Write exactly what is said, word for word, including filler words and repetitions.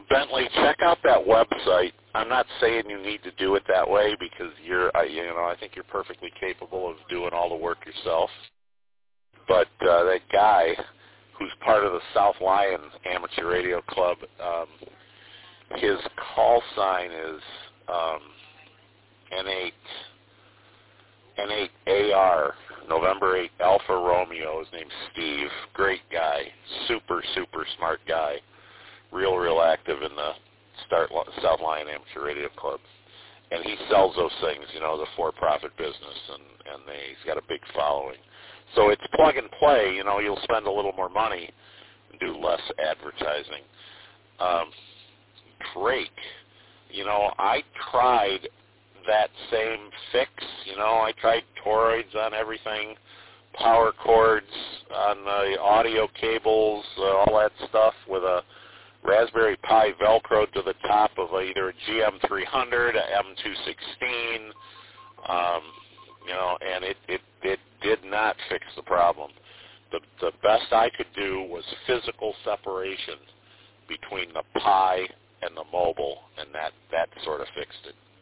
Bentley, check out that website. I'm not saying you need to do it that way because you're, I, you know, I think you're perfectly capable of doing all the work yourself. But uh, that guy who's part of the South Lyon Amateur Radio Club, um, his call sign is um, N eight N eight A R, November eighth, Alpha Romeo. His name's Steve. Great guy. Super, super smart guy. Real, real active in the Start South Lyon Amateur Radio Club. And he sells those things, you know, the for-profit business, and, and they, he's got a big following. So it's plug and play. You know, you'll spend a little more money and do less advertising. Um, Drake, you know, I tried that same fix. You know, I tried toroids on everything, power cords on the audio cables, uh, all that stuff with a Raspberry Pi Velcro to the top of either a G M three hundred, a M two sixteen, um, you know, and it, it, it did not fix the problem. The, the best I could do was physical separation between the Pi and the mobile, and that, that sort of fixed it.